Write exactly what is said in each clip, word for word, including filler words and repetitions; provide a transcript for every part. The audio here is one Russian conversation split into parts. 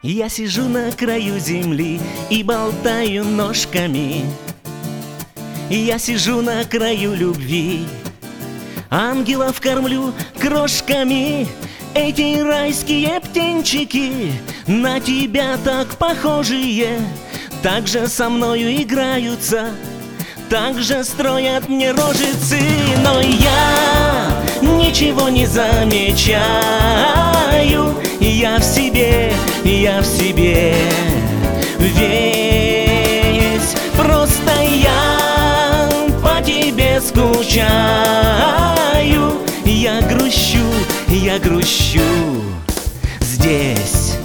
Я сижу на краю земли и болтаю ножками. Я сижу на краю любви, ангелов кормлю крошками. Эти райские птенчики на тебя так похожие, так же со мною играются, так же строят мне рожицы. Но я ничего не замечаю, я в себе, я в себе весь. Просто я по тебе скучаю, я грущу, я грущу здесь.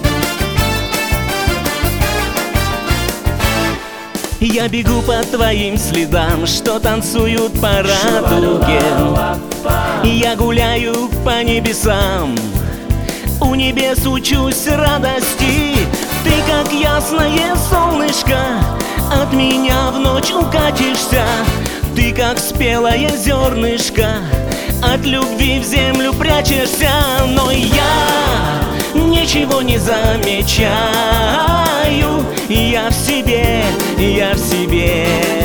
Я бегу по твоим следам, что танцуют по радуге. Я гуляю по небесам, у небес учусь радости. Ты, как ясное солнышко, от меня в ночь укатишься. Ты, как спелое зернышко, от любви в землю прячешься. Но я ничего не замечаю, я в себе, я в себе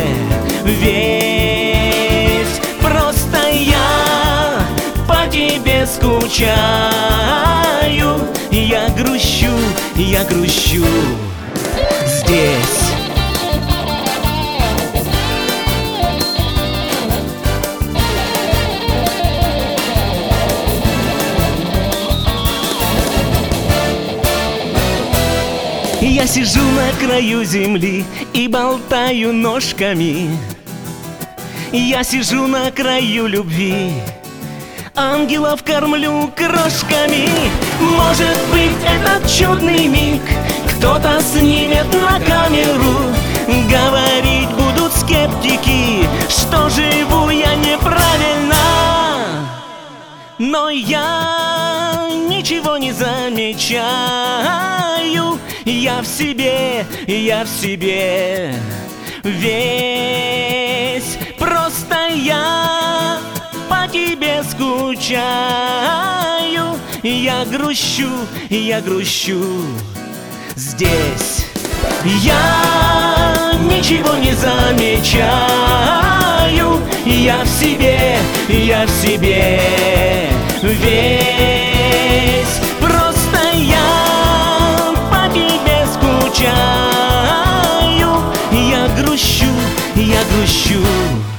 весь. Просто я по тебе скучаю, я грущу, я грущу здесь. Я сижу на краю земли и болтаю ножками. Я сижу на краю любви, ангелов кормлю крошками. Может быть, этот чудный миг кто-то снимет на камеру. Говорить будут скептики, что живу я неправильно. Но я ничего не замечаю, я в себе, я в себе весь. Просто я по тебе скучаю, я грущу, я грущу здесь. Я ничего не замечаю, я в себе, я в себе весь. Просто я по тебе скучаю, я грущу, я грущу.